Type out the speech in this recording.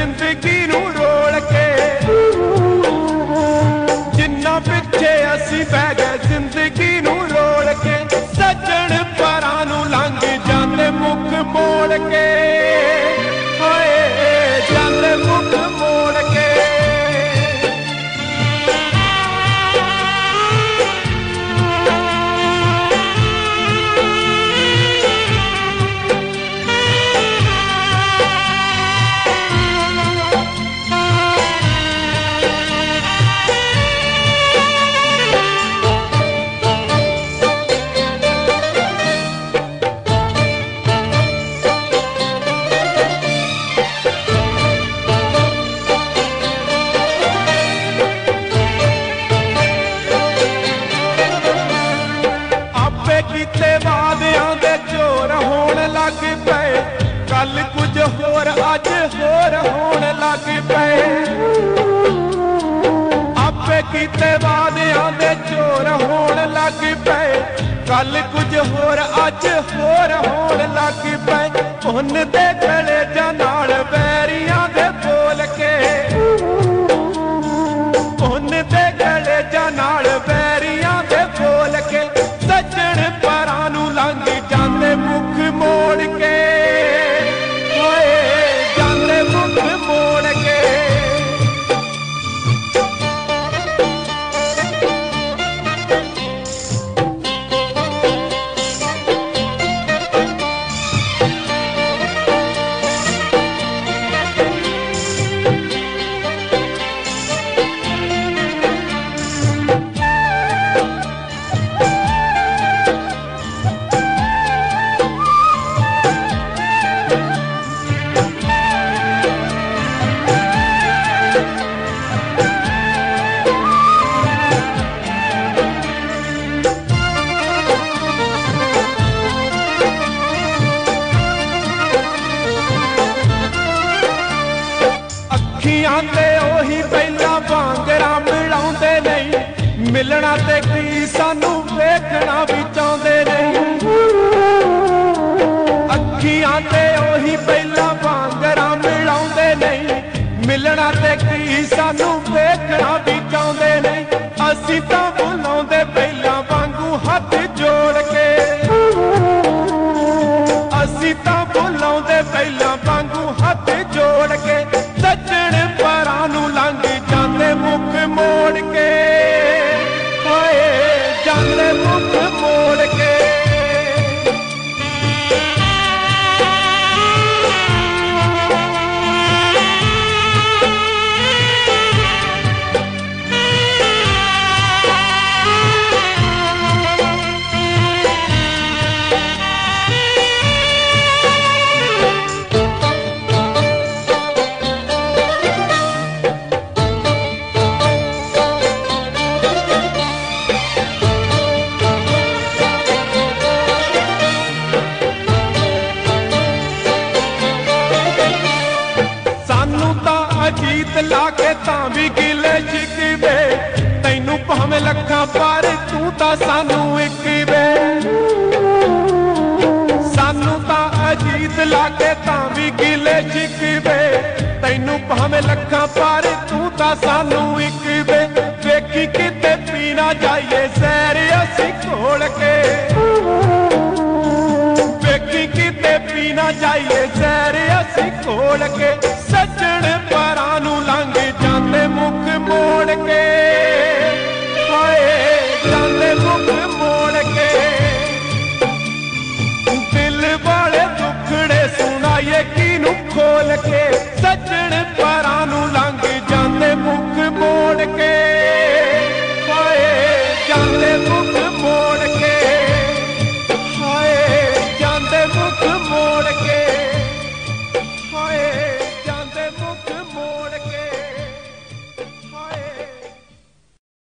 जिंदगी नू रोल के, जिन्ना पिछे असी बह गए जिंदगी नू रोल के, सज्जन परां नू लंघ जांदे मुख मोड़ के, हाय जांदे मुख मोड़ के। किते वादियां दे चोर होण लग पे, कल कुछ होर अज होर होण लग पे। आपे किते वादियां दे चोर होण लग पे, कल कुछ होर अज होर होण लग पे। उन दे गले जा नाल बैरियां दे बोल के, उन दे गले जा नाल बैरियां दे बोल के, सज्जन परां नू लंघ जांदे मुख मोड़ के, होए जांदे मुख मोड़ के। अखियां ते ओही पहला वांगरा मिलाउंदे नहीं, मिलना ते की सानू वेखना भी चाहुंदे नहीं। अखियां ते ओही पहला वांगरा मिलाउंदे नहीं, मिलना ते की सानू वेखना भी चाहुंदे नहीं। असीं तां बुलाउंदे पहला वांगू हथ जोड़ के, असीं तां बुलाउंदे पहला वांगू हथ जोड़ के, सज्जन परां नू लंघ जांदे मुख मोड़ के, हाय जांदे मुख मोड़ के। अजीत लाके तां भी गिले शिकवे, तैनू भावें लखां पर तू तां सानू इक वे। सानू तां अजीत लाके तां भी गिले शिकवे, तैनू भावें लखां पर तू तां सानू इक वे। वेखी किते पीना जाइए सैर असी खोल के, वेखी किते पीना जाइए सैर असी खोल के, सज्जन परां नू लंघ जांदे मुख मोड़ के, हाय जांदे मुख मोड़ के। दिल वाले दुखड़े सुनाइए किनू खोल के, सज्जन परां